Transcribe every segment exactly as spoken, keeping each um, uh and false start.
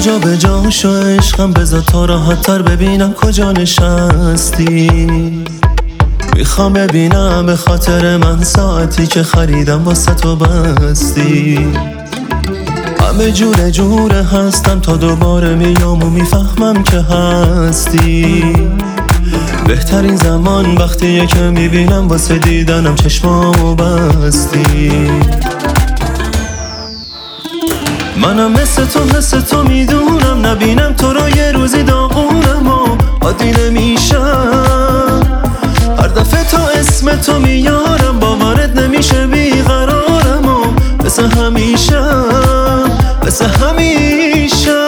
جا به جا شو عشقم، بذار تا راحت تر ببینم کجا نشستی. میخوام ببینم به خاطر من ساعتی که خریدم واسه تو بستی. همه جوره جوره هستم تا دوباره میام و میفهمم که هستی. بهترین زمان وقتیه که میبینم واسه دیدنم چشمامو بستی. منم مثل تو مثل تو میدونم، نبینم تو رو یه روزی داغونم و عادی نمیشم. هر دفعه تا اسم تو میارم باورت نمیشه بیقرارم و مثل همیشه مثل همیشه.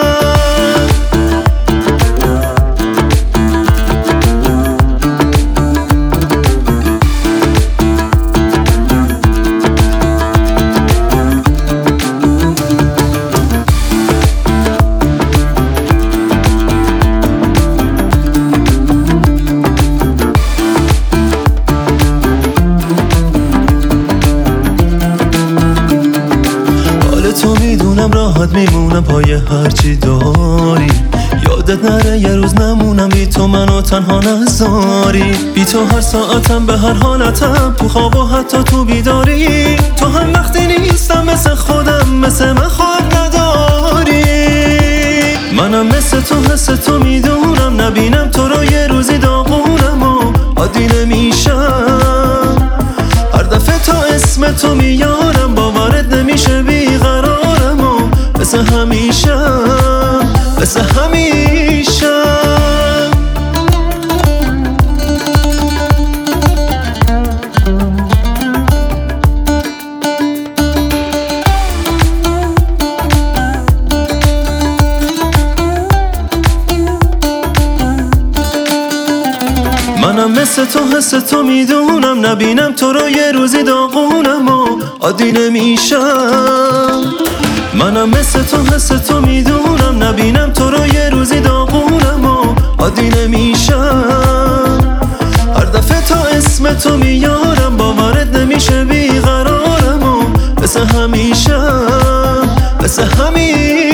تو میدونم راحت میمونم پای هرچی داری. یادت نره یه روز نمونم بی تو منو تنها نذاری. بی تو هر ساعتم به هر حالتم، تو خواب و حتی تو بیداری. تو هم وقتی نیستم مثل خودم، مثل من خواب نداری. منم مثل تو مثل تو میدونم، نبینم تو رو یه روزی داغونم و عادی نمیشم. هر دفعه تا اسم تو میارم باورت نمیشه بیقرارم و مثل همیشه مثل همیشه. منم مثل تو مثل تو میدونم، نبینم تو رو یه روزی داغونم و عادی نمیشم. منم مثل تو مثل تو میدونم، نبینم تو رو یه روزی داغونم و عادی نمیشم. هر دفعه تا اسم تو میارم باورت نمیشه بیقرارم و مثل همیشه مثل همیشه.